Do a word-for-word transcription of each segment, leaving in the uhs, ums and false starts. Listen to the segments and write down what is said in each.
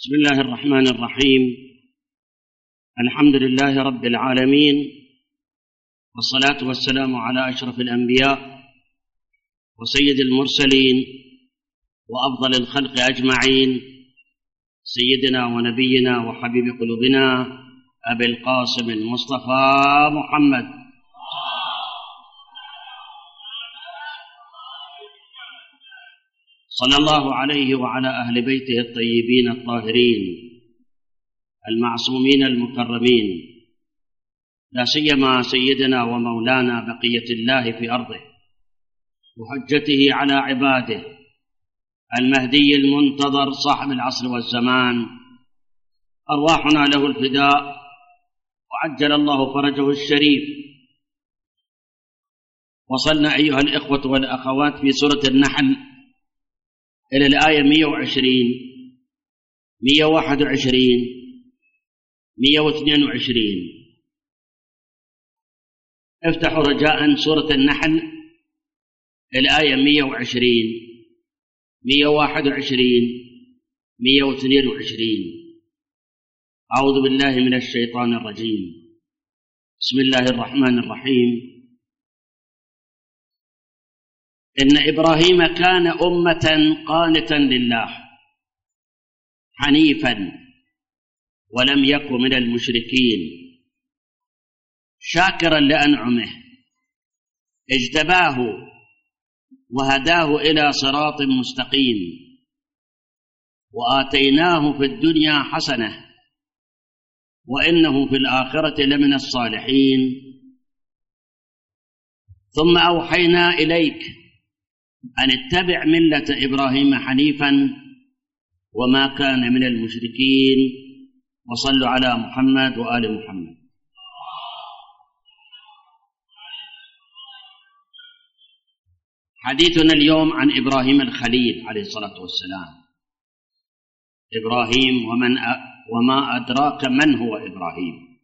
بسم الله الرحمن الرحيم. الحمد لله رب العالمين، والصلاة والسلام على أشرف الأنبياء وسيد المرسلين وأفضل الخلق أجمعين، سيدنا ونبينا وحبيب قلوبنا أبي القاسم المصطفى محمد صلى الله عليه وعلى أهل بيته الطيبين الطاهرين المعصومين المكرمين، لا سيما سيدنا ومولانا بقية الله في أرضه وحجته على عباده المهدي المنتظر صاحب العصر والزمان، أرواحنا له الفداء وعجل الله فرجه الشريف. وصلنا أيها الإخوة والأخوات في سورة النحل إلى الآية مئة وعشرين مئة وواحد وعشرين مئة واثنين وعشرين. افتحوا رجاء سورة النحل الآية مئة وعشرين مئة وواحد وعشرين مئة واثنين وعشرين. أعوذ بالله من الشيطان الرجيم. بسم الله الرحمن الرحيم. إن إبراهيم كان أمة قانتا لله حنيفا ولم يكن من المشركين، شاكرا لأنعمه اجتباه وهداه إلى صراط مستقيم، وآتيناه في الدنيا حسنة وإنه في الآخرة لمن الصالحين. ثم أوحينا إليك أن اتبع ملة إبراهيم حنيفا وما كان من المشركين. وصلوا على محمد وآل محمد. حديثنا اليوم عن إبراهيم الخليل عليه الصلاة والسلام. إبراهيم ومن أ... وما أدراك من هو إبراهيم.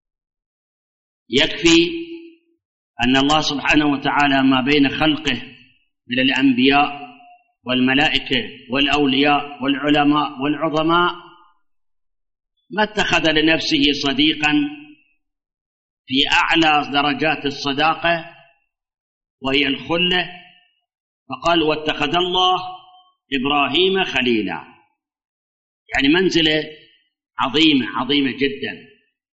يكفي أن الله سبحانه وتعالى ما بين خلقه من الأنبياء والملائكة والأولياء والعلماء والعظماء ما اتخذ لنفسه صديقا في أعلى درجات الصداقة وهي الخلة، فقال واتخذ الله إبراهيم خليلا، يعني منزلة عظيمة عظيمة جدا.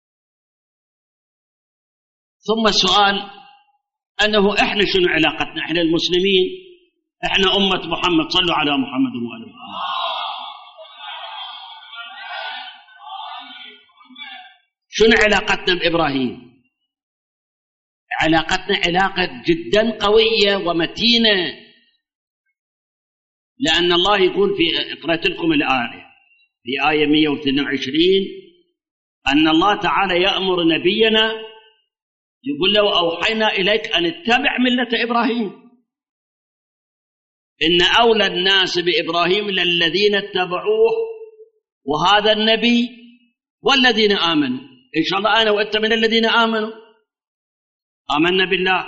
ثم السؤال أنه إحنا شنو علاقتنا؟ إحنا المسلمين، إحنا أمة محمد، صلوا على محمد وآل محمد. شنو علاقتنا بإبراهيم؟ علاقتنا علاقة جدا قوية ومتينة، لأن الله يقول في قرأت لكم الآية في آية مئة واثنين وعشرين أن الله تعالى يأمر نبينا يقول له أوحينا إليك أن اتبع ملة إبراهيم، إن أولى الناس بإبراهيم للذين اتبعوه وهذا النبي والذين آمنوا. إن شاء الله أنا وأنت من الذين آمنوا، آمنا بالله.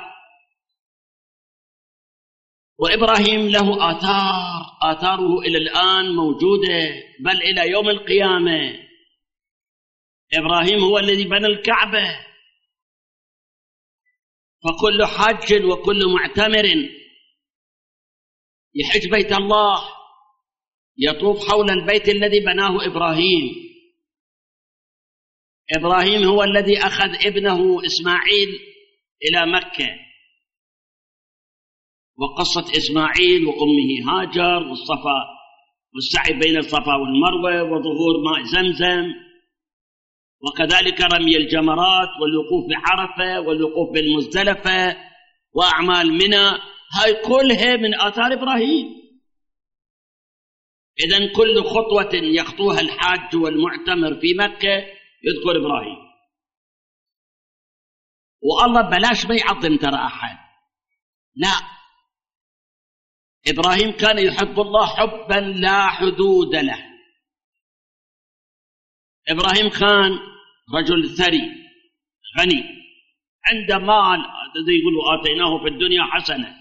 وإبراهيم له آثار، آثاره إلى الآن موجودة بل إلى يوم القيامة. إبراهيم هو الذي بنى الكعبة، فكل حاج وكل معتمر يحج بيت الله يطوف حول البيت الذي بناه إبراهيم. إبراهيم هو الذي أخذ ابنه إسماعيل إلى مكة، وقصة إسماعيل وأمه هاجر والصفا والسعي بين الصفا والمروة وظهور ماء زمزم، وكذلك رمي الجمرات والوقوف بعرفة والوقوف بالمزدلفة وأعمال منى، هاي كلها من آثار إبراهيم. إذن كل خطوة يخطوها الحاج والمعتمر في مكة يذكر إبراهيم. والله بلاش ما يعظم ترى أحد، لا، إبراهيم كان يحب الله حبا لا حدود له. إبراهيم كان رجل ثري غني عنده مال، يقولوا آتيناه في الدنيا حسنة،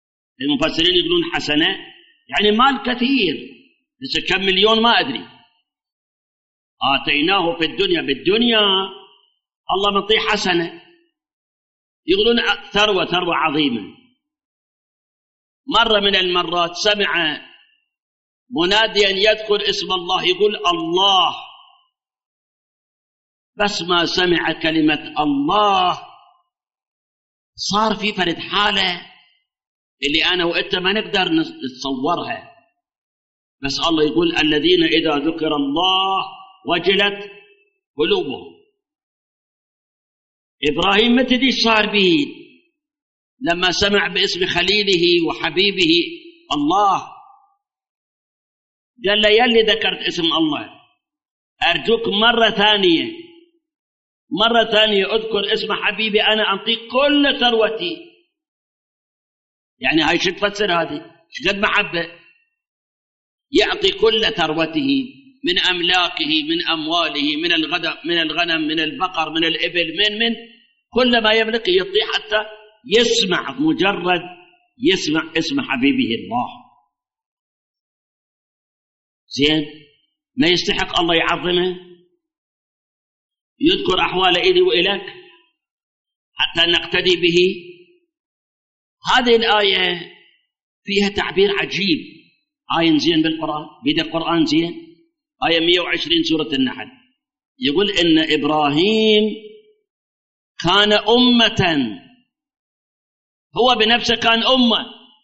المفسرين يقولون حسنة يعني مال كثير، بس كم مليون ما أدري، آتيناه في الدنيا بالدنيا الله منطيه حسنة، يقولون ثروة ثروة عظيمة. مرة من المرات سمع مناديا يذكر اسم الله يقول الله، بس ما سمع كلمة الله صار في فرد حالة اللي أنا وإنت ما نقدر نتصورها، بس الله يقول الذين إذا ذكر الله وجلت قلوبهم. إبراهيم ما تدري صار به لما سمع باسم خليله وحبيبه الله، قال له يلي ذكرت اسم الله أرجوك مرة ثانية مرة ثانية أذكر اسم حبيبي، أنا أعطيك كل ثروتي. يعني هاي شو تفسر هذه؟ شو قد محبة؟ يعطي كل ثروته من أملاكه من أمواله من الغنم من الغنم من البقر من الإبل من من كل ما يملك يعطيه، حتى يسمع مجرد يسمع اسم حبيبه الله. زين، ما يستحق الله يعظمه؟ يذكر أحوال إلي وإلك حتى نقتدي به. هذه الآية فيها تعبير عجيب، آية زين بالقرآن، بيد القرآن زين، آية مئة وعشرين سورة النحل، يقول إن إبراهيم كان أمة، هو بنفسه كان أمة.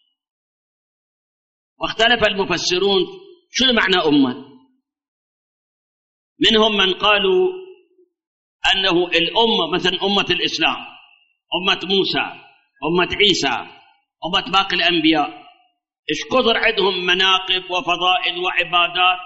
واختلف المفسرون شو معنى أمة. منهم من قالوا أنه الأمة مثلا أمة الإسلام، أمة موسى، أمة عيسى، أمة باقي الأنبياء، إيش كثر عندهم مناقب وفضائل وعبادات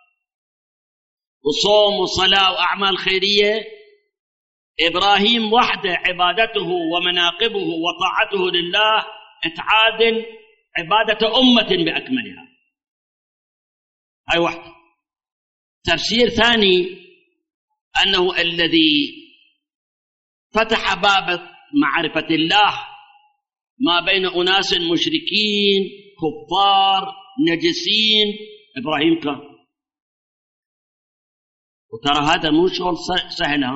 وصوم وصلاة وأعمال خيرية. إبراهيم وحده عبادته ومناقبه وطاعته لله تعادل عبادة أمة بأكملها. هاي واحدة. تفسير ثاني أنه الذي فتح باب معرفة الله ما بين أناس مشركين كفار نجسين إبراهيم كان. وترى هذا مو شغل سهل.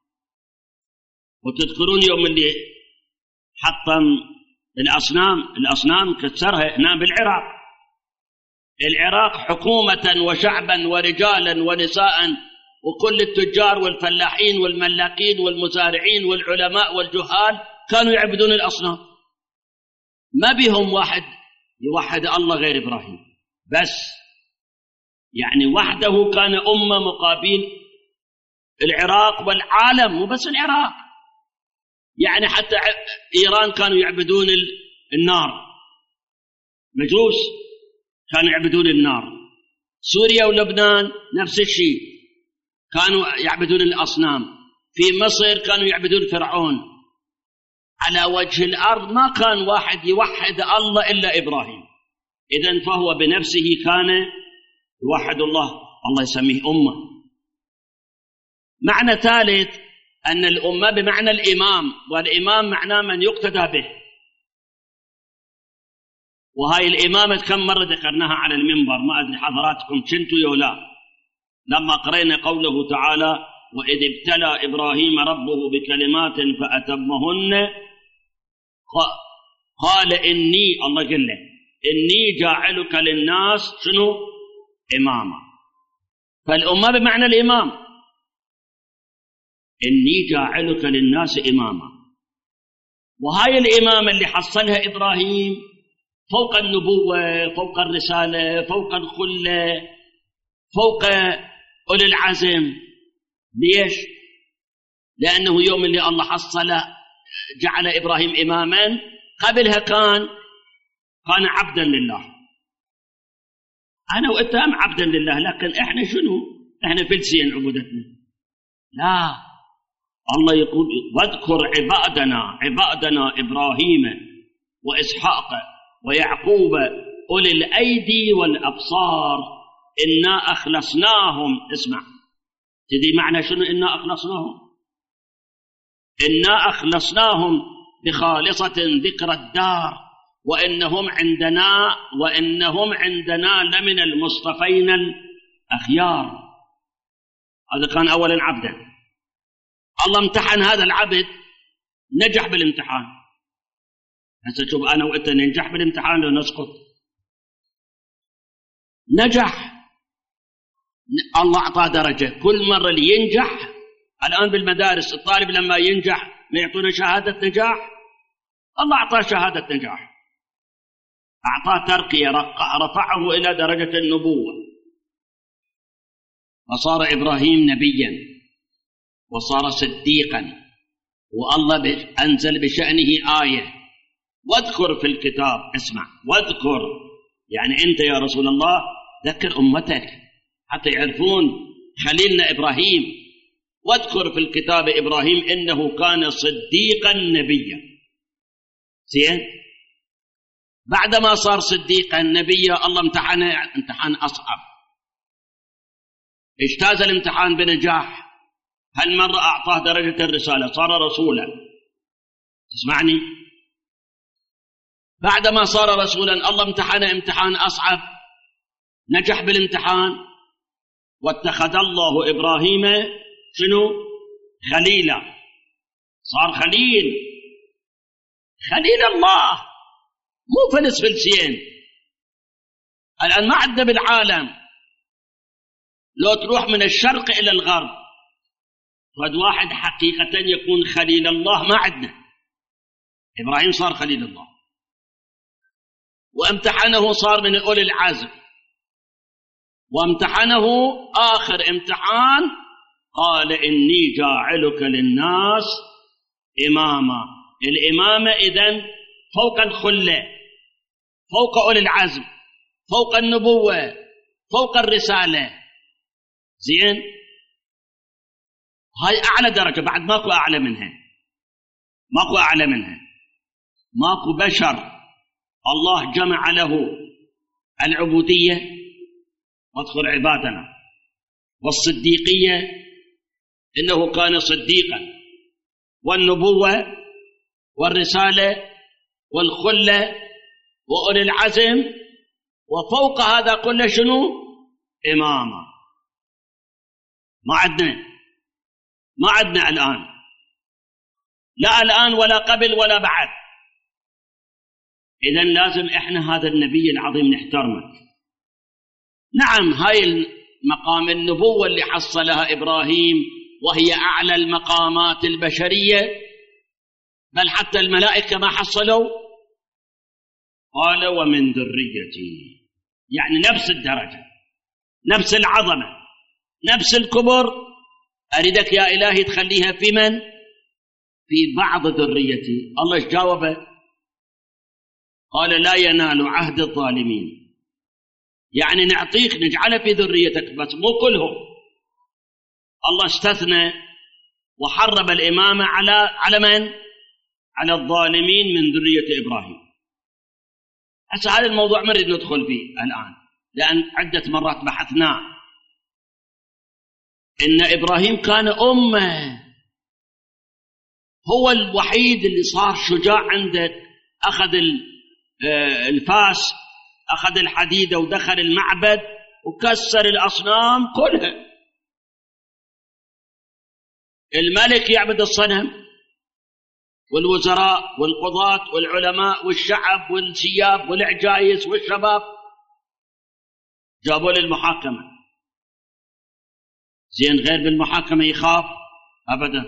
وتذكرون يوم اللي حطم الأصنام الأصنام كسرها هنا بالعراق. العراق حكومة وشعبا ورجالا ونساء وكل التجار والفلاحين والملاكين والمزارعين والعلماء والجهال كانوا يعبدون الأصنام، ما بهم واحد يوحد الله غير إبراهيم بس. يعني وحده كان أمة مقابل العراق والعالم، مو بس العراق، يعني حتى إيران كانوا يعبدون النار، مجوس كانوا يعبدون النار، سوريا ولبنان نفس الشيء كانوا يعبدون الأصنام، في مصر كانوا يعبدون فرعون. على وجه الأرض ما كان واحد يوحد الله إلا إبراهيم. إذن فهو بنفسه كان يوحد الله، الله يسميه أمة. معنى ثالث أن الأمة بمعنى الإمام، والإمام معناه من يقتدى به. وهاي الإمامة كم مرة ذكرناها على المنبر، ما أدري حضراتكم كنتوا يولا لما قرأنا قوله تعالى وإذ ابتلى إبراهيم ربه بكلمات فأتمهن قال إني، الله قال له إني جاعلك للناس شنو؟ إماما. فالأمة بمعنى الإمام، إني جاعلك للناس إماما. وهاي الإمامة اللي حصلها إبراهيم فوق النبوة، فوق الرسالة، فوق الخلة، فوق أولي العزم. ليش؟ لأنه يوم اللي الله حصل جعل إبراهيم إماما، قبلها كان كان عبدا لله. أنا وأنت هم عبدا لله، لكن إحنا شنو؟ إحنا فلسين عبودتنا. لا، الله يقول واذكر عبادنا عبادنا إبراهيم وإسحاق ويعقوب أولي الأيدي والأبصار إنا أخلصناهم. اسمع، تدري معنى شنو إنا أخلصناهم؟ إنا أخلصناهم بخالصة ذكر الدار وإنهم عندنا وإنهم عندنا لمن المصطفين الأخيار. هذا كان أولا عبدا. الله امتحن هذا العبد، نجح بالامتحان. هسه شوف أنا وأنت ننجح بالامتحان لو نسقط؟ نجح، الله أعطاه درجة. كل مرة اللي ينجح، الآن بالمدارس الطالب لما ينجح ما يعطونه شهادة نجاح؟ الله أعطاه شهادة نجاح، أعطاه ترقية، رفعه إلى درجة النبوة، فصار إبراهيم نبيا وصار صديقا، والله أنزل بشأنه آية: واذكر في الكتاب. اسمع، واذكر يعني أنت يا رسول الله ذكر أمتك حتى يعرفون خليلنا إبراهيم. واذكر في الكتاب إبراهيم إنه كان صديقا نبيا. زين، بعدما صار صديقا نبيا الله امتحنه امتحان أصعب، اجتاز الامتحان بنجاح. هالمرة أعطاه درجة الرسالة، صار رسولا. تسمعني؟ بعدما صار رسولا الله امتحنه امتحان أصعب، نجح بالامتحان، واتخذ الله إبراهيم شنو؟ خليلا. صار خليل، خليل الله، مو فلس فلسين. الآن ما عندنا بالعالم لو تروح من الشرق إلى الغرب فد واحد حقيقة يكون خليل الله، ما عندنا. إبراهيم صار خليل الله، وامتحنه صار من أولي العزم، وامتحنه آخر امتحان قال: إني جاعلك للناس إماما. الإمامة إذن فوق الخلة، فوق أولي العزم، فوق النبوة، فوق الرسالة. زين، هاي أعلى درجة، بعد ماكو أعلى منها، ماكو أعلى منها. ماكو بشر الله جمع له العبودية، واذكر عبادنا، والصديقية إنه كان صديقا، والنبوة والرسالة والخلة وأولي العزم، وفوق هذا كله شنو؟ إماما. ما عندنا، ما عندنا الآن، لا الآن ولا قبل ولا بعد. إذن لازم إحنا هذا النبي العظيم نحترمه. نعم، هاي المقام النبوة اللي حصلها إبراهيم وهي أعلى المقامات البشرية، بل حتى الملائكة ما حصلوا. قال: ومن ذريتي، يعني نفس الدرجة، نفس العظمة، نفس الكبر. أريدك يا إلهي تخليها في من؟ في بعض ذريتي. الله ايش جاوبه؟ قال: لا ينال عهد الظالمين، يعني نعطيك نجعله في ذريتك بس مو كلهم. الله استثنى وحرم الإمامة على على من؟ على الظالمين من ذرية إبراهيم. هسه هذا الموضوع ما نريد ندخل فيه الآن، لأن عدة مرات بحثناه. إن إبراهيم كان أمة، هو الوحيد اللي صار شجاع عندك، أخذ الفاس، أخذ الحديدة ودخل المعبد وكسر الأصنام كلها. الملك يعبد الصنم، والوزراء والقضاة والعلماء والشعب والسياب والعجايز والشباب جابوا للمحاكمة. زين، غير بالمحاكمة يخاف؟ أبدا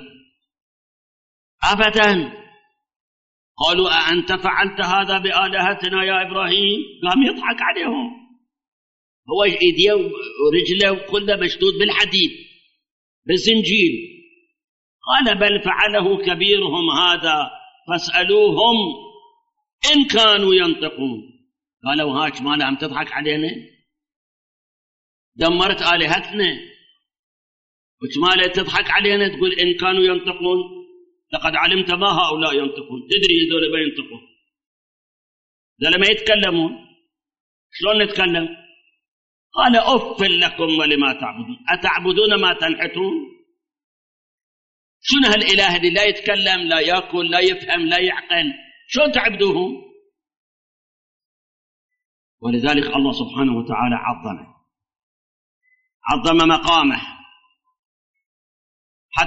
أبدا. قالوا: أأنت فعلت هذا بآلهتنا يا إبراهيم؟ قام يضحك عليهم، هو إيديه ورجله كله مشدود بالحديد بالزنجير. قال: بل فعله كبيرهم هذا فاسألوهم إن كانوا ينطقون. قالوا: هاش مالها عم تضحك علينا؟ دمرت آلهتنا، وش مالها تضحك علينا تقول إن كانوا ينطقون؟ لقد علمت ما هؤلاء ينطقون، تدري هذول ما ينطقون، هذول ما يتكلمون، شلون نتكلم؟ قال: أف لكم ولما تعبدون، أتعبدون ما تنحتون؟ شنو هالإله اللي لا يتكلم لا يأكل لا يفهم لا يعقل، شلون تعبدوهم؟ ولذلك الله سبحانه وتعالى عظمه، عظم مقامه،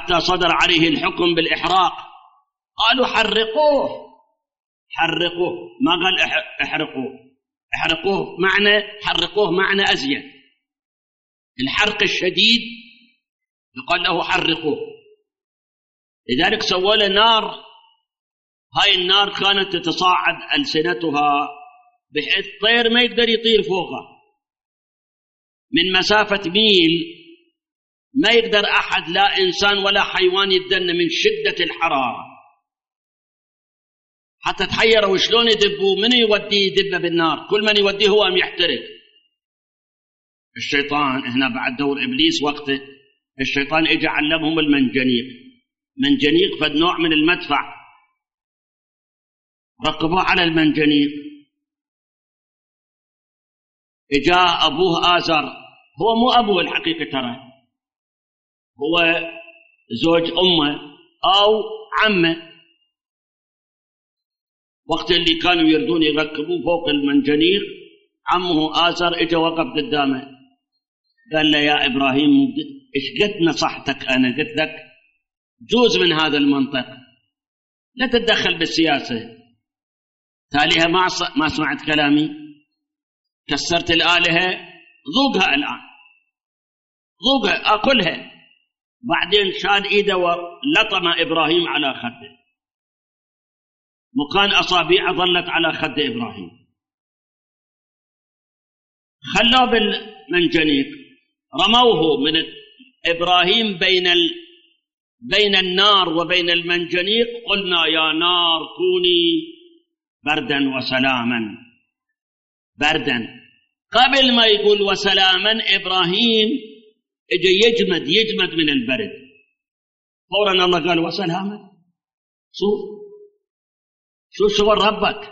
حتى صدر عليه الحكم بالإحراق. قالوا حرقوه حرقوه، ما قال احرقوه. احرقوه معنى حرقوه معنى أزيد، الحرق الشديد يقال له حرقوه. لذلك سووا له نار، هاي النار كانت تتصاعد ألسنتها بحيث الطير ما يقدر يطير فوقها من مسافة ميل، ما يقدر أحد لا إنسان ولا حيوان يدن من شدة الحرارة. حتى تحيروا شلون يدبوا، من يوديه يدب بالنار؟ كل من يوديه هو أم يحترق. الشيطان هنا بعد دور إبليس وقته، الشيطان إجا علمهم المنجنيق. منجنيق فد نوع من المدفع، ركبوه على المنجنيق. إجا أبوه آزر، هو مو أبوه الحقيقة ترى، هو زوج أمه أو عمه. وقت اللي كانوا يردون يركبوه فوق المنجنيق، عمه آزر إجا وقف قدامه قال له يا إبراهيم إيش قد نصحتك أنا، قلت لك جوز من هذا المنطق، لا تتدخل بالسياسة. تاليها ما ما سمعت كلامي، كسرت الآلهة، ذوقها الآن، ذوقها أكلها. بعدين شال إيده ولطم إبراهيم على خده، مكان أصابعه ظلت على خد إبراهيم. خلوه بالمنجنيق، رموه من إبراهيم بين ال... بين النار وبين المنجنيق. قلنا يا نار كوني بردا وسلاما، بردا. قبل ما يقول وسلاما إبراهيم اجى يجمد يجمد من البرد، فورا الله قال وسلاما. شوف شو صور ربك،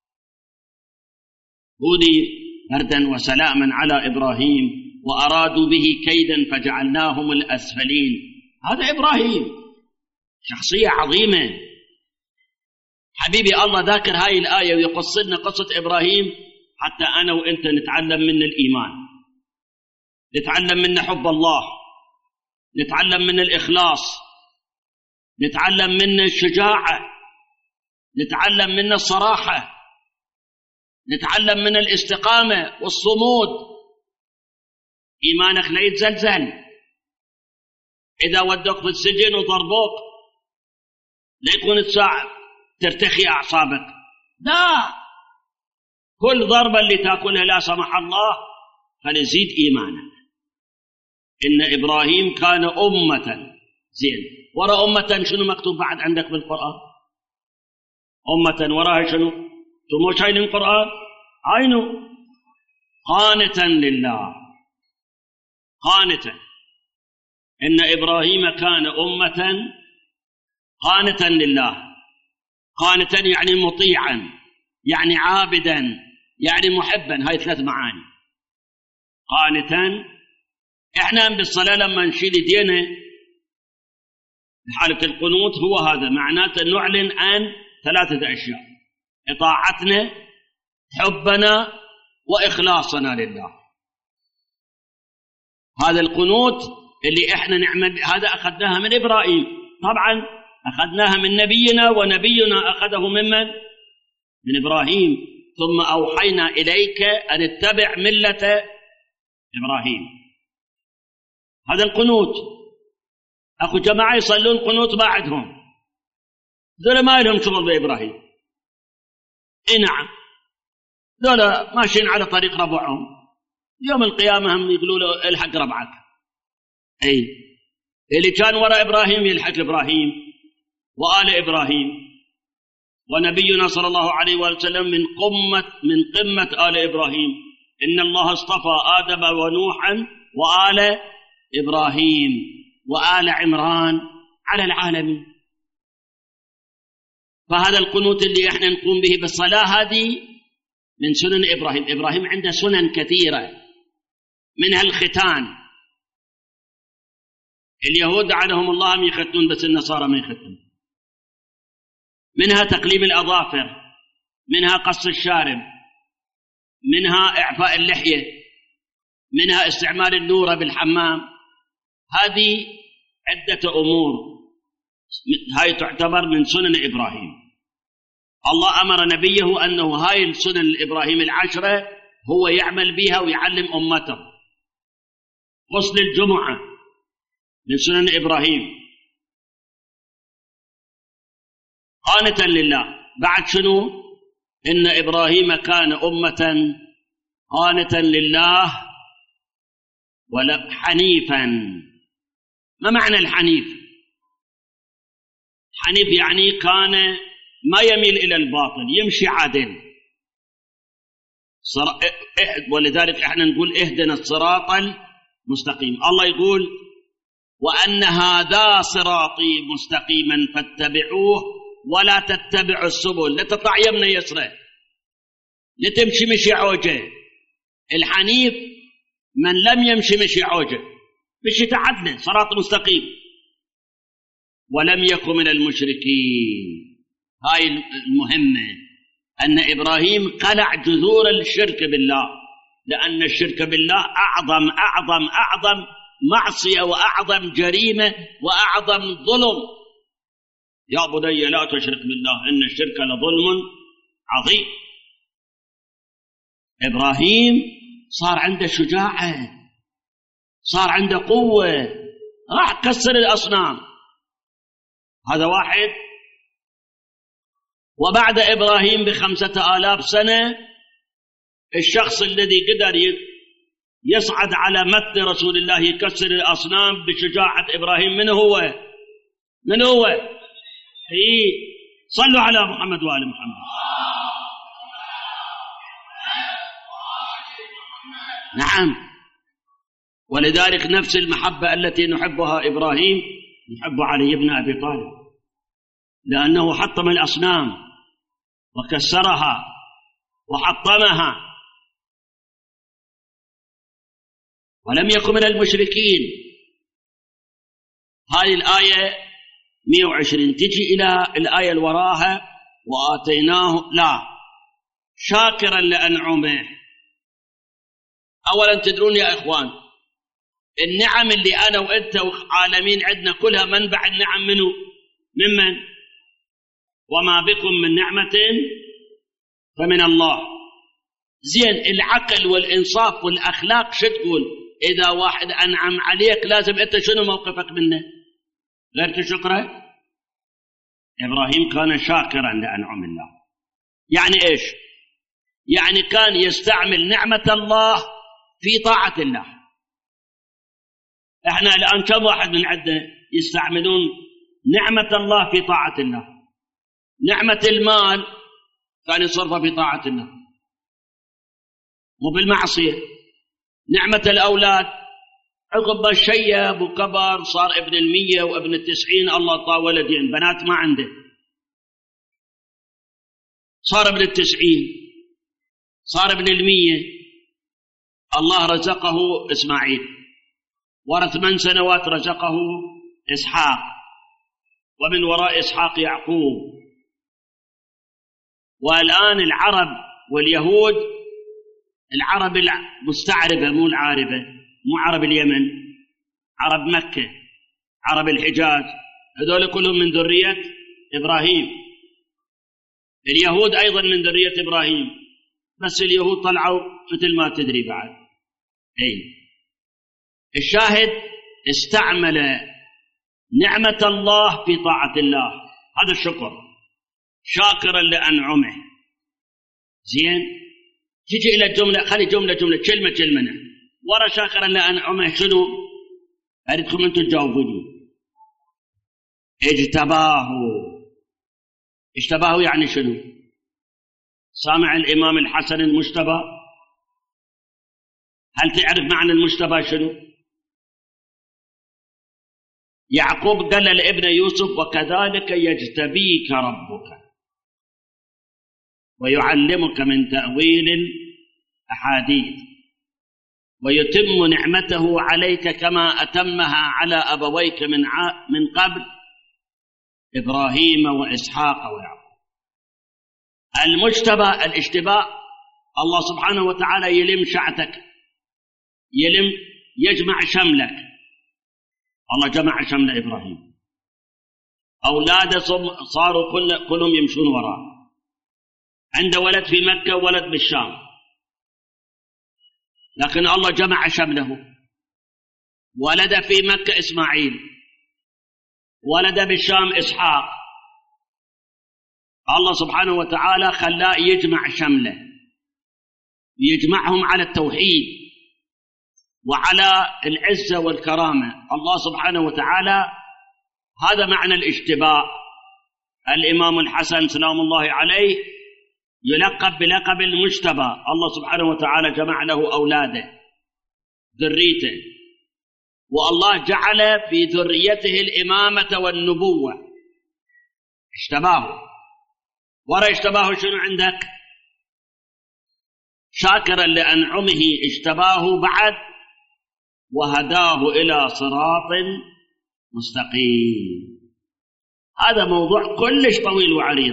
كوني بردا وسلاما على إبراهيم وأرادوا به كيدا فجعلناهم الأسفلين. هذا إبراهيم شخصية عظيمة. حبيبي الله ذاكر هاي الآية ويقص لنا قصة إبراهيم حتى أنا وإنت نتعلم من الإيمان، نتعلم من حب الله، نتعلم من الإخلاص، نتعلم من الشجاعة، نتعلم من الصراحة، نتعلم من الاستقامة والصمود. إيمانك لا يتزلزل. إذا ودوك في السجن وضربوك لا يكون تساعد ترتخي أعصابك، لا، كل ضربة اللي تأكلها لا سمح الله فليزيد إيمانك. إن إبراهيم كان أمة. زين، وراء أمة شنو مكتوب بعد عندك بالقرآن؟ أمة وراها شنو؟ تمو شايلين القرآن؟ عينه قانتا لله، قانتا. إن إبراهيم كان أمة قانتا لله. قانتا يعني مطيعا، يعني عابدا، يعني محبا. هاي ثلاث معاني. قانتا، إحنا بالصلاة لما نشيل يدينا حالة القنوت هو هذا معناته نعلن عن ثلاثة أشياء: إطاعتنا، حبنا، وإخلاصنا لله. هذا القنوت اللي إحنا نعمل هذا أخذناها من إبراهيم، طبعا أخذناها من نبينا، ونبينا أخذه ممن؟ من إبراهيم. ثم أوحينا إليك أن اتبع ملة إبراهيم. هذا القنوت. أخو جماعة يصلون قنوت بعدهم، ذولا ما لهم شغل بإبراهيم. إيه نعم، ذولا ماشيين على طريق ربعهم، يوم القيامة هم يقولوا له الحق ربعك. أي اللي كان وراء إبراهيم يلحق إبراهيم وآل إبراهيم. ونبينا صلى الله عليه وسلم من قمة من قمة آل إبراهيم. إن الله اصطفى آدم ونوحا وآل إبراهيم وآل عمران على العالمين. فهذا القنوت اللي احنا نقوم به بالصلاة هذه من سنن إبراهيم. إبراهيم عنده سنن كثيرة، منها الختان. اليهود عليهم الله هم يختون بس النصارى ما يختون. منها تقليم الأظافر، منها قص الشارب، منها إعفاء اللحية، منها استعمال النورة بالحمام. هذه عدة أمور هاي تعتبر من سنن إبراهيم. الله أمر نبيه أنه هاي السنن الإبراهيم العشرة هو يعمل بها ويعلم أمته. غسل الجمعة من سنن إبراهيم قانتا لله. بعد شنو؟ إن إبراهيم كان أمة قانتا لله ولا حنيفا. ما معنى الحنيف؟ حنيف يعني كان ما يميل إلى الباطل، يمشي عادل. ولذلك احنا نقول اهدنا الصراط المستقيم. الله يقول وأن هذا صراطي مستقيما فاتبعوه ولا تتبعوا السبل لتطلع يمنى يسرى لتمشي مشي عوجه. الحنيف من لم يمشي مشي عوجه، مشي تعدله صراط مستقيم، ولم يكن من المشركين. هاي المهمة، أن إبراهيم قلع جذور الشرك بالله، لأن الشرك بالله أعظم أعظم أعظم معصية وأعظم جريمة وأعظم ظلم. يا بني لا تشرك بالله إن الشرك لظلم عظيم. إبراهيم صار عنده شجاعة، صار عنده قوة، راح كسر الأصنام. هذا واحد. وبعد إبراهيم بخمسة آلاف سنة الشخص الذي قدر يصعد على متن رسول الله يكسر الأصنام بشجاعة إبراهيم من هو؟ من هو؟ إيه، صلوا على محمد وآل محمد. نعم. ولذلك نفس المحبة التي نحبها إبراهيم نحب علي بن أبي طالب، لأنه حطم الأصنام وكسرها وحطمها ولم يكن من المشركين. هذه الآية مئة وعشرين. تجي إلى الآية الوراها وآتيناه لا شاكرا لأنعمه. أولا تدرون يا إخوان النعم اللي أنا وإنت وعالمين عندنا كلها منبع النعم منه؟ ممن؟ وما بكم من نعمة فمن الله. زين، العقل والإنصاف والأخلاق شو تقول؟ إذا واحد أنعم عليك لازم أنت شنو موقفك منه؟ غير تشكره؟ إبراهيم كان شاكرا لأنعم الله. يعني إيش؟ يعني كان يستعمل نعمة الله في طاعة الله. إحنا الآن كم واحد من عندنا يستعملون نعمة الله في طاعة الله؟ نعمة المال كان يصرفها في طاعة الله مو بالمعصية. نعمة الأولاد عقب ما شيب وكبر صار ابن المية وابن التسعين الله طا ولدين، بنات ما عنده، صار ابن التسعين، صار ابن المية، الله رزقه إسماعيل، ورث من سنوات رزقه إسحاق، ومن وراء إسحاق يعقوب. والآن العرب واليهود، العرب المستعربة مو العاربة، مو عرب اليمن، عرب مكة، عرب الحجاز، هذول كلهم من ذرية إبراهيم. اليهود أيضا من ذرية إبراهيم، بس اليهود طلعوا مثل ما تدري بعد. أي الشاهد استعمل نعمة الله في طاعة الله، هذا الشكر، شاكرا لأنعمه. زين، تجي إلى الجملة، خلي جملة جملة كلمة كلمة ورا شاكرا لأنعمه شنو؟ أريدكم أنتم تجاوبوني. اجتباه. اجتباه يعني شنو؟ سامع الإمام الحسن المجتبى؟ هل تعرف معنى المجتبى شنو؟ يعقوب قال لابن يوسف وكذلك يجتبيك ربك ويعلمك من تأويل الأحاديث ويتم نعمته عليك كما أتمها على أبويك من من قبل إبراهيم وإسحاق ويعقوب. المجتبى الاشتباء الله سبحانه وتعالى يلم شعتك، يلم يجمع شملك. الله جمع شمل إبراهيم، أولاده صاروا كل كلهم يمشون وراء، عنده ولد في مكة وولد بالشام، لكن الله جمع شمله. ولد في مكة إسماعيل، ولد بالشام إسحاق. الله سبحانه وتعالى خلاه يجمع شمله، يجمعهم على التوحيد وعلى العزة والكرامة. الله سبحانه وتعالى هذا معنى الاشتباء. الإمام الحسن سلام الله عليه يلقب بلقب المجتبى. الله سبحانه وتعالى جمع له أولاده ذريته، والله جعل في ذريته الإمامة والنبوة، اشتباه. ورا اشتباه شنو عندك؟ شاكرا لأنعمه اشتباه بعد وهداه إلى صراط مستقيم. هذا موضوع كلش طويل وعريض.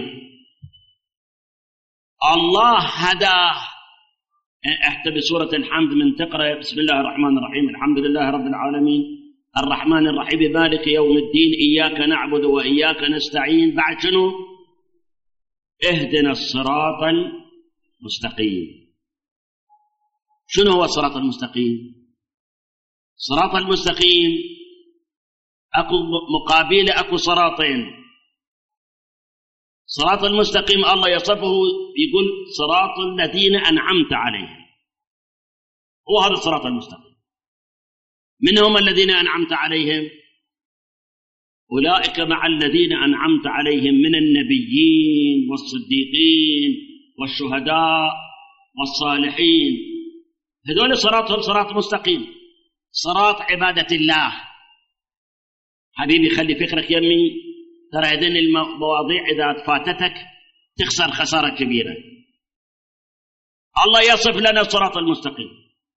الله هداه. احت بسورة الحمد من تقرأ بسم الله الرحمن الرحيم الحمد لله رب العالمين الرحمن الرحيم مالك يوم الدين إياك نعبد وإياك نستعين. بعد شنو؟ اهدنا الصراط المستقيم. شنو هو الصراط المستقيم؟ الصراط المستقيم اكو مقابله، اكو صراطين. صراط المستقيم الله يصفه يقول صراط الذين أنعمت عليهم، هو هذا الصراط المستقيم. من هم الذين أنعمت عليهم؟ أولئك مع الذين أنعمت عليهم من النبيين والصديقين والشهداء والصالحين. هذول صراطهم صراط مستقيم، صراط عبادة الله. حبيبي خلي فكرك يمي، ترى هذين المواضيع إذا فاتتك تخسر خسارة كبيرة. الله يصف لنا الصراط المستقيم،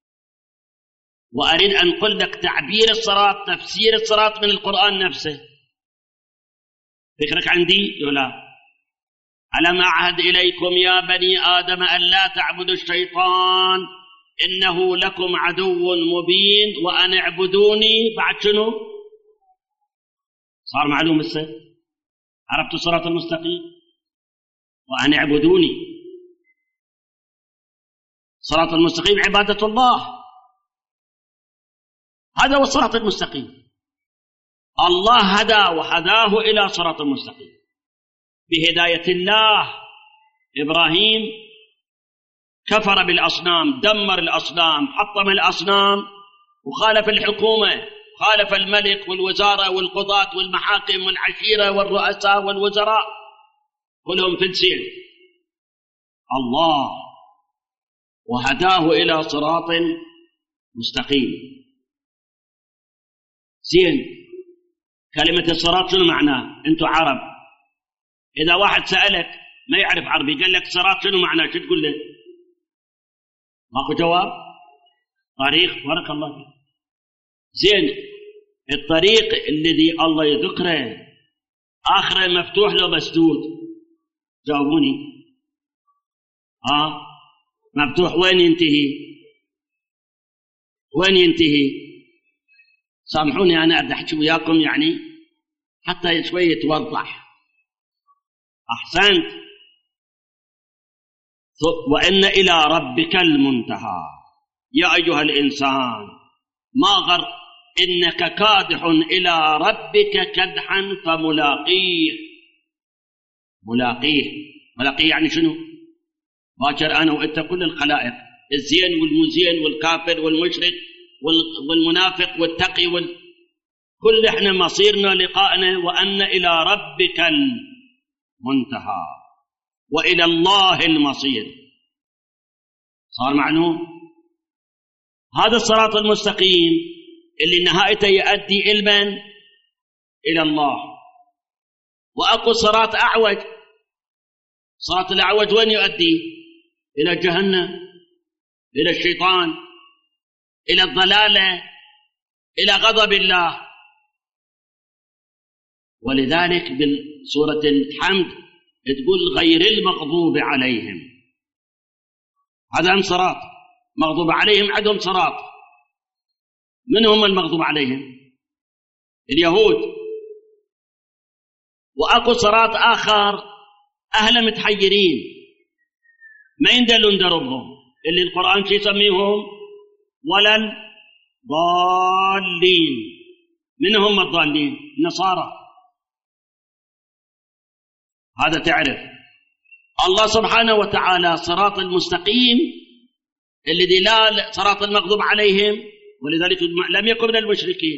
وأريد أن أقول لك تعبير الصراط، تفسير الصراط من القرآن نفسه. فكرك عندي ولا؟ ألم أعهد إليكم يا بني آدم أن لا تعبدوا الشيطان إنه لكم عدو مبين وأن اعبدوني. بعد شنو؟ صار معلوم السر؟ عرفتوا الصراط المستقيم؟ وأن اعبدوني. الصراط المستقيم عبادة الله، هذا هو الصراط المستقيم. الله هدى وهداه إلى صراط المستقيم بهداية الله. إبراهيم كفر بالأصنام، دمر الأصنام، حطم الأصنام، وخالف الحكومة، خالف الملك والوزارة والقضاة والمحاكم والعشيرة والرؤساء والوزراء، كلهم في السير. الله وهداه إلى صراط مستقيم. زين، كلمة الصراط شنو معناه؟ أنتوا عرب، إذا واحد سألك ما يعرف عربي قال لك صراط شنو معناه، شو تقول له؟ ماكو جواب؟ طريق، بارك الله فيك. زين، الطريق الذي الله يذكره آخره مفتوح لو مسدود؟ جاوبوني. ها آه. مفتوح وين ينتهي؟ وين ينتهي؟ سامحوني أنا أبدأ أحكي وياكم يعني حتى شوي يتوضح. أحسنت. وإن إلى ربك المنتهى يا أيها الإنسان ما غر إنك كادح إلى ربك كدحا فملاقيه. ملاقيه، ملاقيه يعني شنو؟ باكر أنا وإنت كل الخلائق، الزين والمزين والكافر والمشرك والمنافق والتقي وال... كل احنا مصيرنا لقائنا. وأن إلى ربك المنتهى وإلى الله المصير. صار معلوم؟ هذا الصراط المستقيم اللي نهايته يؤدي علما إلى الله. وأكو صراط أعوج. صراط الأعوج وين يؤدي؟ إلى جهنم، إلى الشيطان، إلى الضلالة، إلى غضب الله. ولذلك بسورة الحمد تقول غير المغضوب عليهم. هذا هم صراط مغضوب عليهم، عندهم صراط. من هم المغضوب عليهم؟ اليهود. وأكو صراط آخر أهل متحيرين ما يندلون دربهم، اللي القرآن شو يسميهم؟ ولا الضالين. من هم الضالين؟ النصارى. هذا تعرف الله سبحانه وتعالى صراط المستقيم الذي لا صراط المغضوب عليهم، ولذلك لم يكن من المشركين.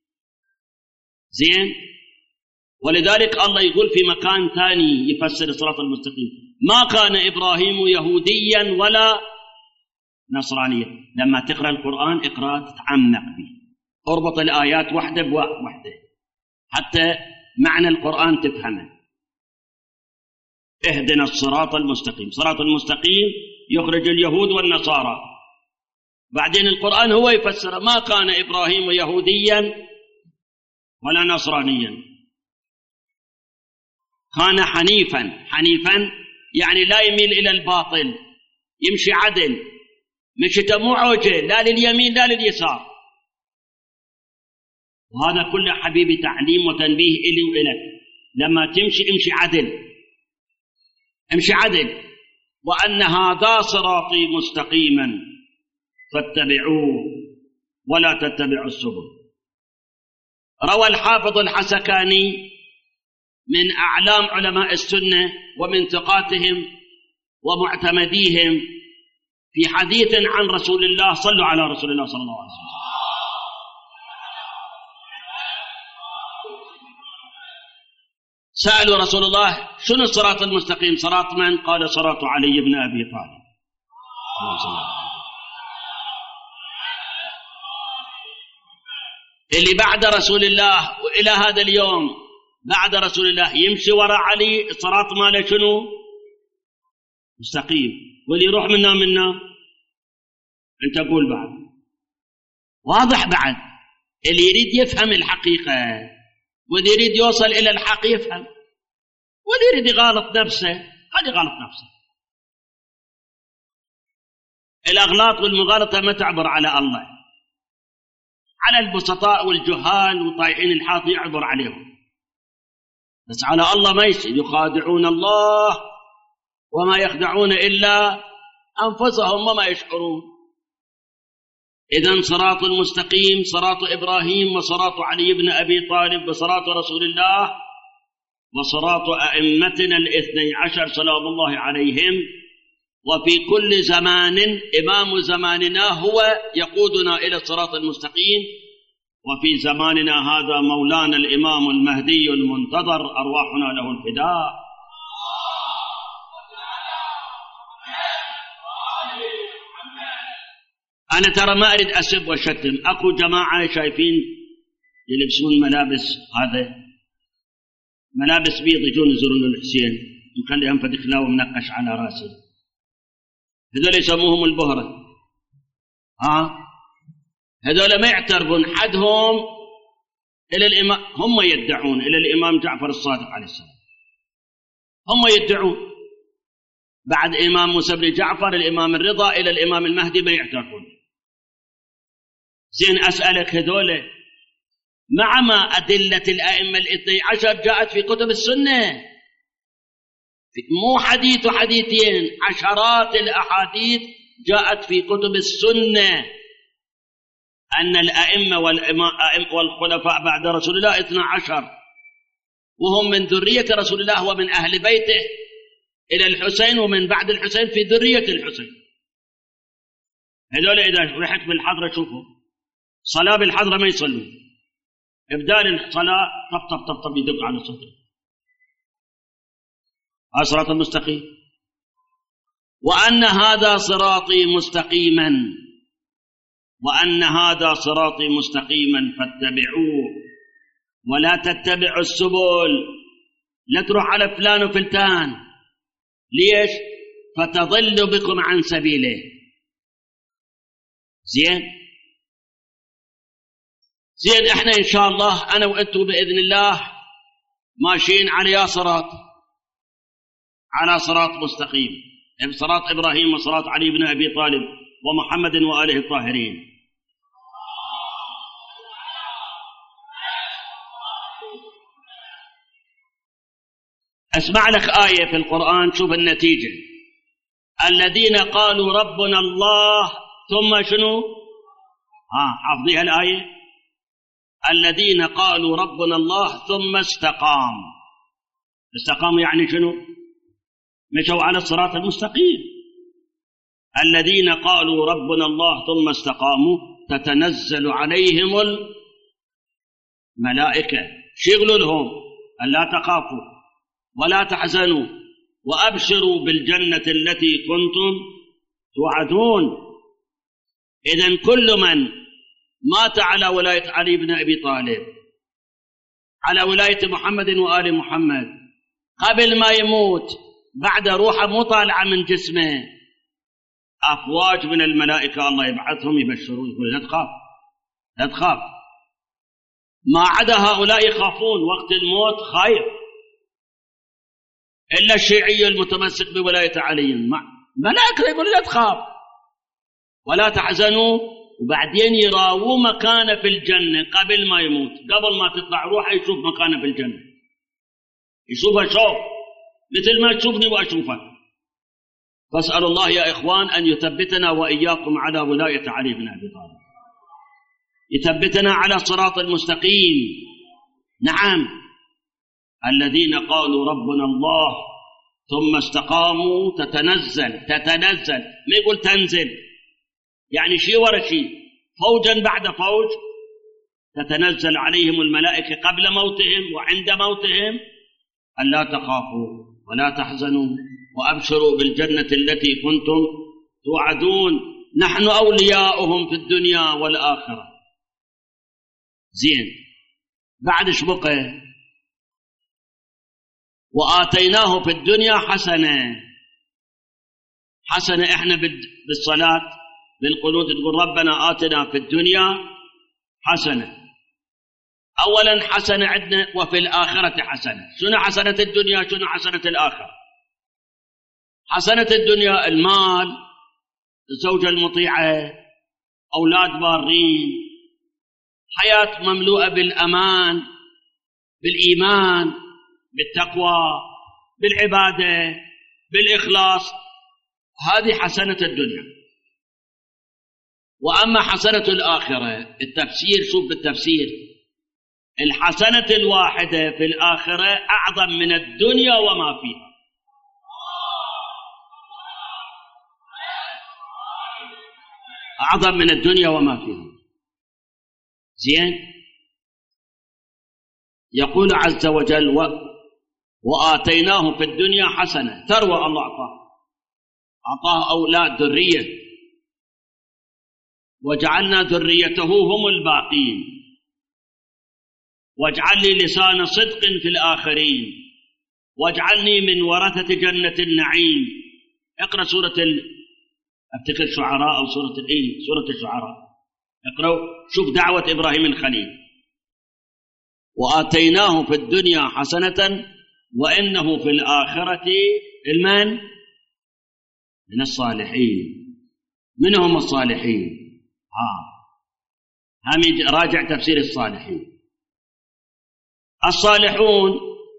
زين. ولذلك الله يقول في مكان ثاني يفسر الصراط المستقيم: ما كان إبراهيم يهوديا ولا نصرانيا. لما تقرأ القرآن اقرأ تتعمق به، اربط الآيات واحدة بواحدة حتى معنى القرآن تفهمه. اهدنا الصراط المستقيم. صراط المستقيم يخرج اليهود والنصارى. بعدين القرآن هو يفسر: ما كان إبراهيم يهوديا ولا نصرانيا، كان حنيفا. حنيفا يعني لا يميل إلى الباطل، يمشي عدل، مشيته مو عوجة لا لليمين لا لليسار. وهذا كله حبيبي تعليم وتنبيه إلي وإلك. لما تمشي امشي عدل، امشي عدل. وأن هذا صراطي مستقيما فاتبعوه ولا تتبعوا السبل. روى الحافظ الحسكاني من أعلام علماء السنة ومن ثقاتهم ومعتمديهم في حديث عن رسول الله: صلوا على رسول الله صلى الله عليه وسلم. سألوا رسول الله: شنو الصراط المستقيم؟ صراط من؟ قال: صراط علي بن أبي طالب. اللي بعد رسول الله وإلى هذا اليوم بعد رسول الله يمشي وراء علي، الصراط ماله شنو؟ مستقيم. واللي يروح منا منا انت قول بعد. واضح بعد. اللي يريد يفهم الحقيقة واللي يريد يوصل إلى الحق يفهم، واللي يريد يغالط نفسه قد يغالط نفسه. الأغلاط والمغالطة ما تعبر على الله، على البسطاء والجهال وطايعين الحاط يعبر عليهم، بس على الله ما يصير. يخادعون الله وما يخدعون إلا أنفسهم وما يشعرون. إذن صراط المستقيم صراط إبراهيم وصراط علي بن أبي طالب وصراط رسول الله وصراط أئمتنا الاثني عشر سلام الله عليهم. وفي كل زمان إمام زماننا هو يقودنا إلى الصراط المستقيم. وفي زماننا هذا مولانا الإمام المهدي المنتظر أرواحنا له الفداء. أنا ترى ما أريد أسب وشتم. أكو جماعة شايفين يلبسون ملابس، هذا ملابس بيض، يجون يزورون الحسين يخلي أنفد خلاوه منقش على راسه، هذول يسموهم البهرة. ها هذول ما يعترفون حدهم إلى الإمام، هم يدعون إلى الإمام جعفر الصادق عليه السلام، هم يدعون بعد إمام موسى بن جعفر الإمام الرضا إلى الإمام المهدي ما يعترفون. زين أسألك، هذول مع ما أدلة الأئمة الاثني عشر جاءت في كتب السنة، مو حديث وحديثين، عشرات الأحاديث جاءت في كتب السنة أن الأئمة والخلفاء بعد رسول الله اثني عشر وهم من ذرية رسول الله ومن أهل بيته إلى الحسين، ومن بعد الحسين في ذرية الحسين. هذول إذا رحت بالحضرة شوفوا صلاة بالحضرة ما يصلون، إبدال الصلاة طب طب طب طب يدق على صدره. هذا صراط المستقيم. وأن هذا صراطي مستقيما وأن هذا صراطي مستقيما فاتبعوه ولا تتبعوا السبل. لا تروح على فلان وفلتان، ليش؟ فتضل بكم عن سبيله. زين زين احنا ان شاء الله انا وانتم باذن الله ماشيين على صراط على صراط مستقيم، صراط ابراهيم وصراط علي بن ابي طالب ومحمد واله الطاهرين. أسمع لك آية في القرآن، شوف النتيجة. الذين قالوا ربنا الله ثم شنو؟ ها حافظيها الآية. الذين قالوا ربنا الله ثم استقام. استقام يعني شنو؟ مشوا على الصراط المستقيم. الذين قالوا ربنا الله ثم استقاموا تتنزل عليهم الملائكة، شغلوا لهم ألا تخافوا ولا تحزنوا وأبشروا بالجنة التي كنتم توعدون. إذن كل من مات على ولاية علي بن أبي طالب، على ولاية محمد وآل محمد، قبل ما يموت بعد روحه مو طالعة من جسمه، أفواج من الملائكة الله يبعثهم يبشرون، يقول لا تخاف لا تخاف. ما عدا هؤلاء يخافون وقت الموت خايف، إلا الشيعي المتمسك بولاية علي ملائكة يقول لا تخاف ولا تحزنوا، وبعدين يراووا مكانه في الجنة قبل ما يموت، قبل ما تطلع روحه يشوف مكانه في الجنة، يشوفه شوف مثل ما تشوفني وأشوفك. فاسأل الله يا إخوان أن يثبتنا وإياكم على ولاية علي بن أبي طالب، يثبتنا على الصراط المستقيم. نعم، الذين قالوا ربنا الله ثم استقاموا تتنزل تتنزل ما يقول تنزل، يعني شيء ورا شيء، فوجا بعد فوج، تتنزل عليهم الملائكة قبل موتهم وعند موتهم ألا تخافوا ولا تحزنوا وأبشروا بالجنة التي كنتم توعدون، نحن أولياؤهم في الدنيا والآخرة. زين، بعد ايش بقى؟ وآتيناه في الدنيا حسنة. حسنة احنا بالصلاة بالقنوت تقول ربنا آتنا في الدنيا حسنة. أولا حسنة عندنا وفي الآخرة حسنة. شنو حسنة الدنيا؟ شنو حسنة الآخرة؟ حسنة الدنيا المال، الزوجة المطيعة، أولاد بارين، حياة مملوءة بالأمان، بالإيمان، بالتقوى، بالعبادة، بالإخلاص، هذه حسنة الدنيا. وأما حسنة الآخرة التفسير، شوف بالتفسير، الحسنة الواحدة في الآخرة أعظم من الدنيا وما فيها. أعظم من الدنيا وما فيها. زين، يقول عز وجل و... وآتيناه في الدنيا حسنة، ثروة الله أعطاه، أعطاه أولاد ذرية، وجعلنا ذريته هم الباقين، واجعل لي لسان صدق في الآخرين، واجعلني من ورثة جنة النعيم. اقرأ سورة ال... افتكر شعراء أو سورة الإيه سورة الشعراء، اقرأوا شوف دعوة إبراهيم الخليل. وآتيناه في الدنيا حسنة وإنه في الآخرة المن من الصالحين. من هم الصالحين؟ ها هم راجع تفسير الصالحين. الصالحون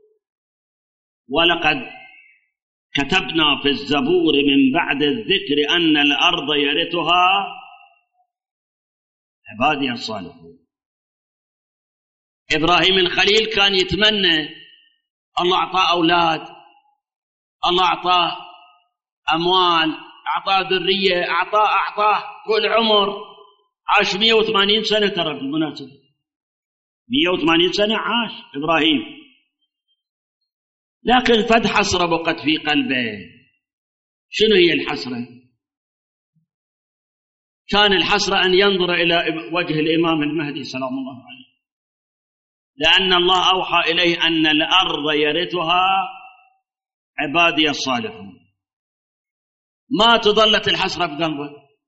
ولقد كتبنا في الزبور من بعد الذكر أن الأرض يرثها عبادي الصالحون. إبراهيم الخليل كان يتمنى الله أعطاه أولاد، الله أعطاه أموال، أعطاه ذرية، أعطاه أعطاه طول عمر، عاش مئة وثمانين سنة ترى بالمناسبة، مئة وثمانين سنة عاش إبراهيم. لكن فد حسرة بقت في قلبه. شنو هي الحسرة؟ كان الحسرة أن ينظر إلى وجه الإمام المهدي سلام الله عليه، لأن الله أوحى إليه أن الأرض يرثها عبادي الصالحون. ما تظلت الحسرة في قلبه،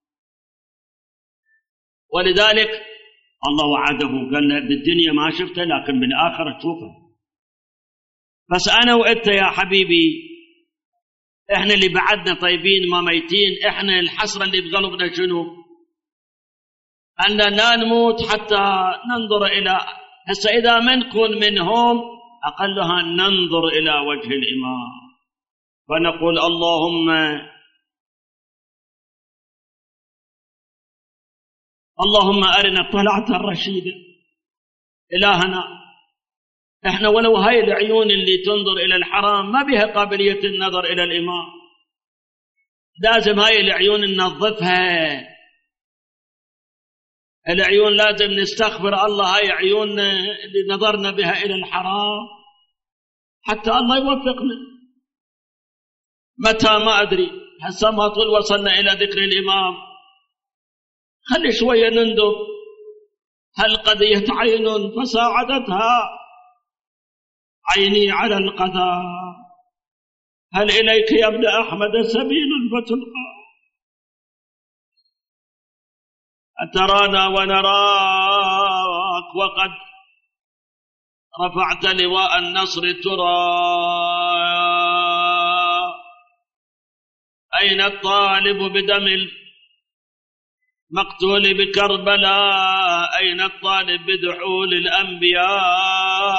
ولذلك الله وعده قال له بالدنيا ما شفته لكن بالآخرة تشوفه. بس أنا وأنت يا حبيبي إحنا اللي بعدنا طيبين ما ميتين، إحنا الحسرة اللي بقلبنا شنو؟ أن لا نموت حتى ننظر إلى هسه إذا ما نكون منهم أقلها أن ننظر إلى وجه الإمام فنقول اللهم اللهم أرنا الطلعة الرشيدة. إلهنا إحنا ولو هاي العيون اللي تنظر إلى الحرام ما بها قابلية النظر إلى الإمام، لازم هاي العيون ننظفها. العيون لازم نستغفر الله هاي عيوننا اللي نظرنا بها إلى الحرام حتى الله يوفقنا. متى ما أدري، هسه ما طول وصلنا إلى ذكر الإمام، خلي شوية نندب. هل قضيت عين فساعدتها عيني على القضاء؟ هل إليك يا ابن أحمد سبيل فتلقى؟ أترانا ونراك وقد رفعت لواء النصر ترى؟ أين الطالب بدم المقتول بكربلاء؟ أين الطالب بدحول الأنبياء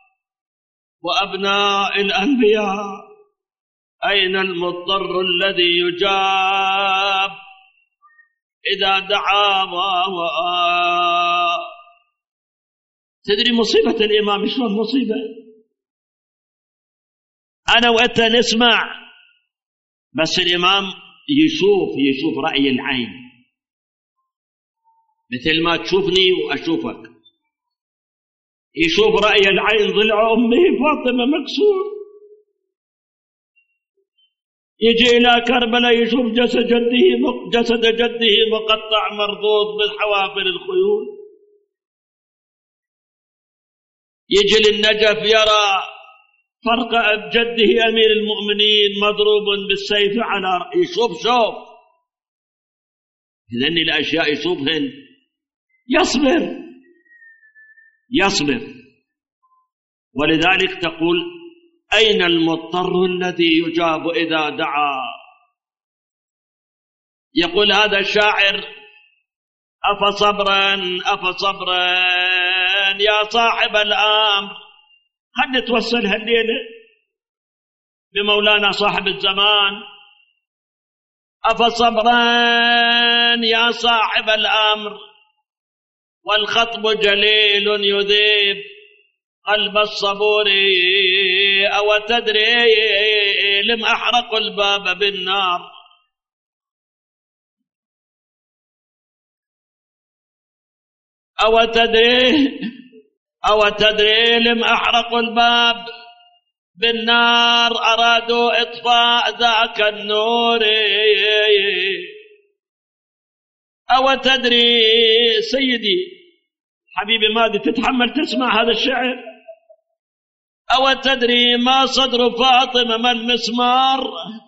وأبناء الأنبياء؟ أين المضطر الذي يجاب إذا دعا؟ تدري مصيبة الإمام شلون مصيبة؟ أنا وأنت نسمع بس الإمام يشوف يشوف رأي العين، مثل ما تشوفني وأشوفك. يشوف رأي العين، ضلع أمه فاطمة مكسور، يجي إلى كربلاء يشوف جسد جده جسد جده مقطع مربوط بالحوافر الخيول، يجي للنجف يرى فرق جده أمير المؤمنين مضروب بالسيف على رأسه، يشوف شوف. إذن الأشياء يشوفهن يصبر يصبر. ولذلك تقول أين المضطر الذي يجاب إذا دعا؟ يقول هذا الشاعر أفصبرا أفصبرا يا صاحب الأمر. خلنا نتوسل هالليلة بمولانا صاحب الزمان. أفصبرا يا صاحب الأمر والخطب جليل يذيب قلب الصبور، أو تدري لم أحرق الباب بالنار؟ أو تدري أو تدري لم أحرق الباب بالنار؟ أرادوا إطفاء ذاك النور. أو تدري سيدي حبيبي مادي تتحمل تسمع هذا الشعر؟ أو تدري ما صدر فاطمة ما المسمار؟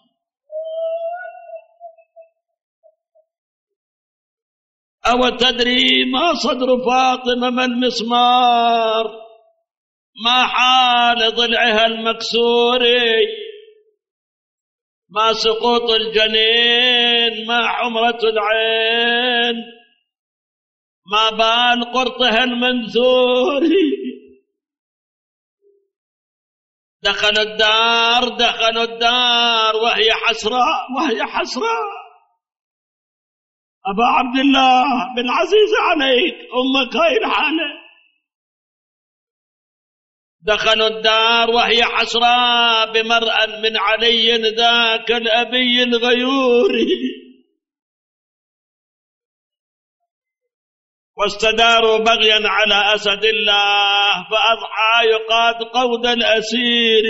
أو تدري ما صدر فاطمة ما المسمار؟ ما حال ضلعها المكسور، ما سقوط الجنين، ما حمرة العين، ما بال قرطها المنثور. دخلوا الدار دخلوا الدار وهي حسرة وهي حسرة. أبا عبد الله بالعزيز عليك أمك هاي الحالة. دخلوا الدار وهي حسرة بمرأى من علي ذاك الأبي الغيور، واستداروا بغيا على أسد الله فأضحى يقاد قود الأسير.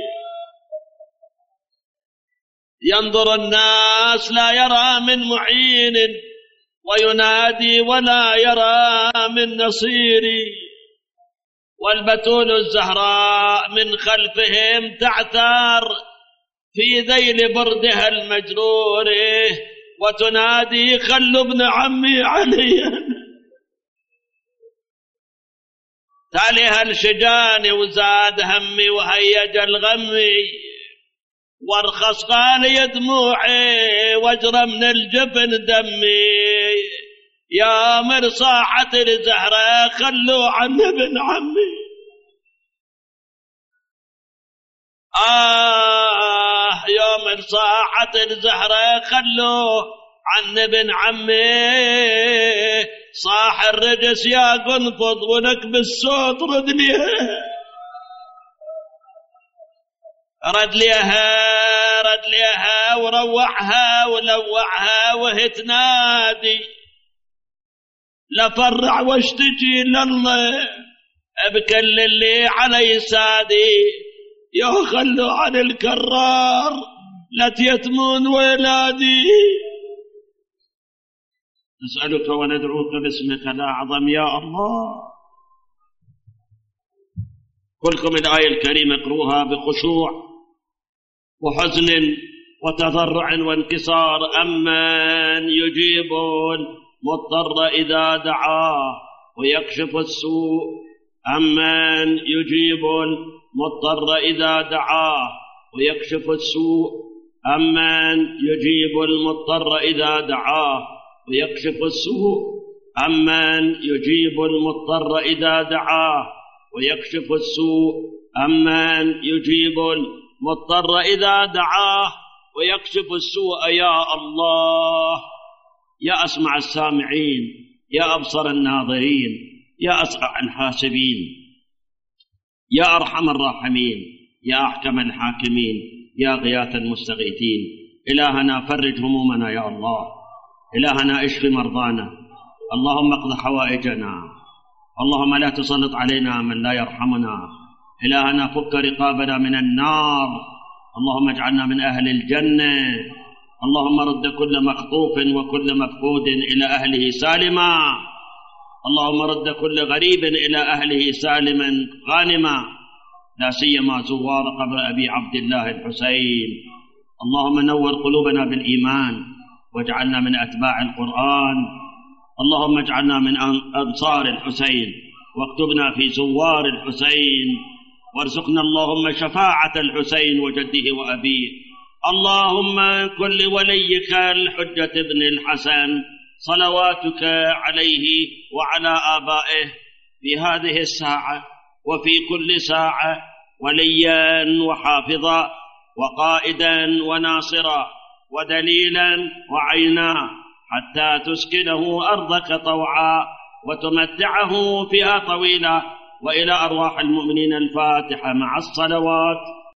ينظر الناس لا يرى من معين، وينادي ولا يرى من نصير. والبتول الزهراء من خلفهم تعثار في ذيل بردها المجرور، وتنادي خلوا ابن عمي عليا. تاليها الشجان وزاد همي وهيج الغمي، وارخص قال يا دموعي واجرى من الجبن دمي. يا مرصاحة الزهرة خلوا عن ابن عمي. آه يوم صاحت الزهرة خلوه عن ابن عمي، صاح الرجس يا قنفض ونكب الصوت رد ليها، رد ليها رد ليها وروعها ولوعها وهي تنادي لفرع واشتكي لله بكل اللي علي سادي، يا خلوا عن الكرار لا تيتمون ولادي. نسألك وندعوك باسمك الأعظم يا الله. كلكم الآية الكريمة اقروها بخشوع وحزن وتضرع وانكسار. أمن يجيب المضطر إذا دعاه ويكشف السوء، أمن يجيب المضطر إذا دعاه ويكشف السوء، أمن يجيب المضطر إذا دعاه ويكشف السوء، أمن يجيب المضطر إذا دعاه ويكشف السوء، أمن يجيب المضطر إذا دعاه ويكشف السوء. يا الله، يا أسمع السامعين، يا أبصر الناظرين، يا أسرع الحاسبين، يا أرحم الراحمين، يا أحكم الحاكمين، يا غياث المستغيثين. إلهنا فرج همومنا يا الله، إلهنا اشف مرضانا، اللهم اقض حوائجنا، اللهم لا تسلط علينا من لا يرحمنا، إلهنا فك رقابنا من النار، اللهم اجعلنا من أهل الجنة، اللهم رد كل مخطوف وكل مفقود إلى أهله سالما، اللهم رد كل غريب إلى أهله سالما غانما، لا سيما زوار قبر أبي عبد الله الحسين. اللهم نور قلوبنا بالإيمان واجعلنا من أتباع القرآن، اللهم اجعلنا من أنصار الحسين واكتبنا في زوار الحسين، وارزقنا اللهم شفاعة الحسين وجده وأبيه. اللهم كن لوليك الحجة ابن الحسن صلواتك عليه وعلى آبائه في هذه الساعة وفي كل ساعة وليا وحافظا وقائدا وناصرا ودليلا وعينا، حتى تسكنه أرضك طوعا وتمتعه فيها طويلا. وإلى أرواح المؤمنين الفاتحة مع الصلوات.